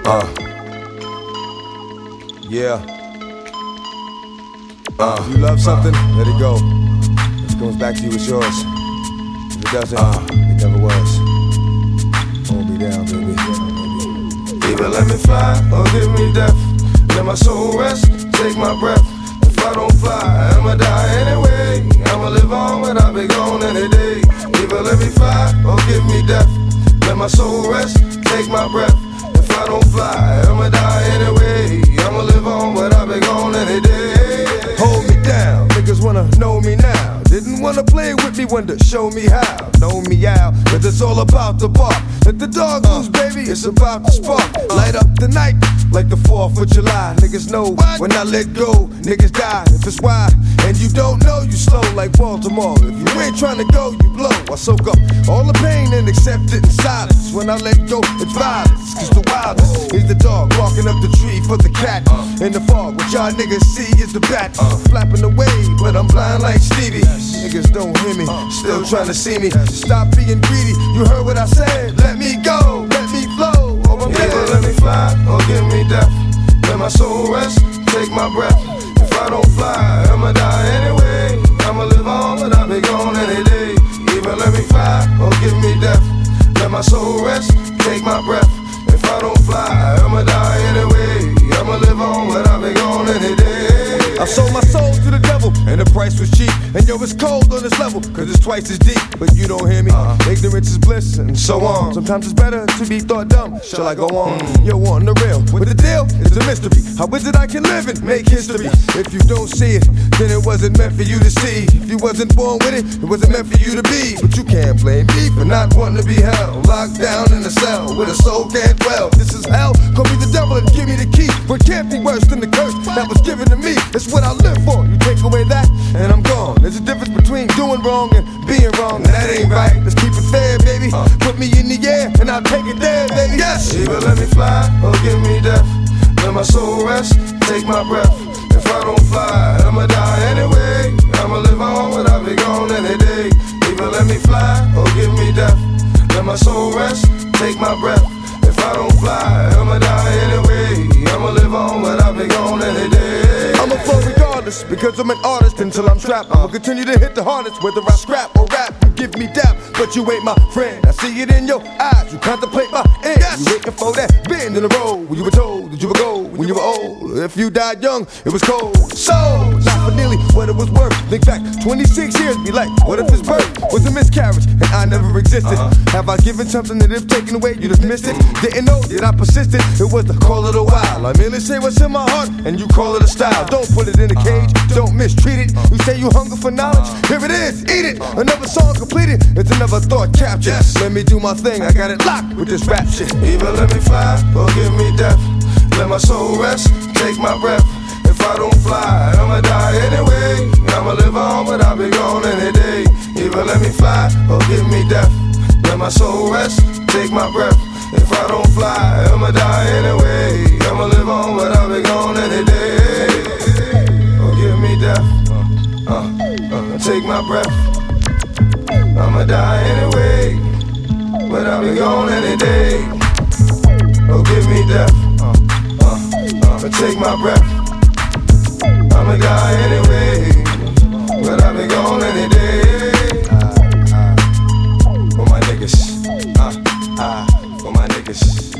Yeah. If you love something, let it go. If it comes back to you, it's yours. If it doesn't, it never was. Hold me down, baby. Either let me fly or give me death. Let my soul rest, take my breath. If I don't fly, I'ma die anyway. I'ma live on, but I'll be gone any day. Either let me fly or give me death. Let my soul rest, take my breath. If I don't fly, I'ma die anyway. I'ma live on, but I'll be gone any day. Hold me down, niggas wanna know me now. Didn't wanna play with me, wanted to show me how. Know me out, cause it's all about the bark. Let the dog loose, baby, it's about to spark. Light up the night, like the 4th of July. Niggas know when I let go, niggas die. If it's why, and you don't know, you slow like Baltimore. If you ain't trying to go, you blow. I soak up all the pain and accept it in silence. When I let go, it's violence. Cause the wildest is the dog walking up the tree for the cat. In the fog, what y'all niggas see is the bat. Flapping away, but I'm blind like Stevie. Niggas don't hear me, still trying to see me. Stop being greedy, you heard what I said. Let me go, let me flow. Either let me fly or give me death. Let my soul rest, take my breath. If I don't fly, I'ma die anyway. I'ma live on, but I'll be gone any day. Either let me fly or give me death. Let my soul rest, take my breath. If I don't fly, I'ma die anyway. I'ma live on, but I'll be gone any day. I sold my soul to the devil, and the price was cheap. And yo, it's cold on this level, cause it's twice as deep. But you don't hear me, ignorance is bliss, and so on. Sometimes it's better to be thought dumb. Shall I go on? Yo, on the real, with the deal, it's a mystery. How is it I can live and make history? If you don't see it, then it wasn't meant for you to see. If you wasn't born with it, it wasn't meant for you to be. But you can't blame me for not wanting to be held. Locked down in a cell, where the soul can't dwell. This is hell, call me the devil and give me the key. But it can't be worse than the curse that was given to me. It's what I live for. You take away that, and I'm gone. There's a difference between doing wrong and being wrong. That ain't right. Let's keep it fair, baby. Put me in the air, and I'll take it there, baby. Yes. Either let me fly or give me death. Let my soul rest, take my breath. If I don't fly, I'ma die anyway. I'ma live on, but I'll be gone any day. Either let me fly or give me death. Let my soul rest, take my breath. If I don't fly, I'ma die anyway. I'ma live on, but I'll be gone any day. I'ma flow regardless, because I'm an artist until I'm trapped. I'ma continue to hit the hardest, whether I scrap or rap. You give me dap, but you ain't my friend. I see it in your eyes, you contemplate my end. Yes. You waiting for that bend in the road, when you were told that you would go when you were old. If you died young, it was cold. So, not for nearly what it was worth. Think back 26 years, be like, what if his birth was a miscarriage and I never existed? Have I given something that if taken away, you just missed it? Didn't know that I persisted, it was the call of the wild. I merely say what's in my heart, and you call it a style. Don't put it in a cage, don't mistreat it. You say you hunger for knowledge, here it is, eat it. Another song completed, it's another thought captured. Let me do my thing, I got it locked with this rap shit. Either let me fly or give me death. Let my soul rest, take my breath. If I don't fly, I'ma die anyway. I'ma live on, but I'll be gone any day. Either let me fly or give me death. Let my soul rest, take my breath. If I don't fly, I'ma die anyway. I'ma live on, but I'll be gone any day. Or give me death, take my breath. I'ma die anyway, but I'll be gone any day. Or give me death, take my breath. I'ma die anyway, but I'll be gone any day. For my niggas, for my niggas.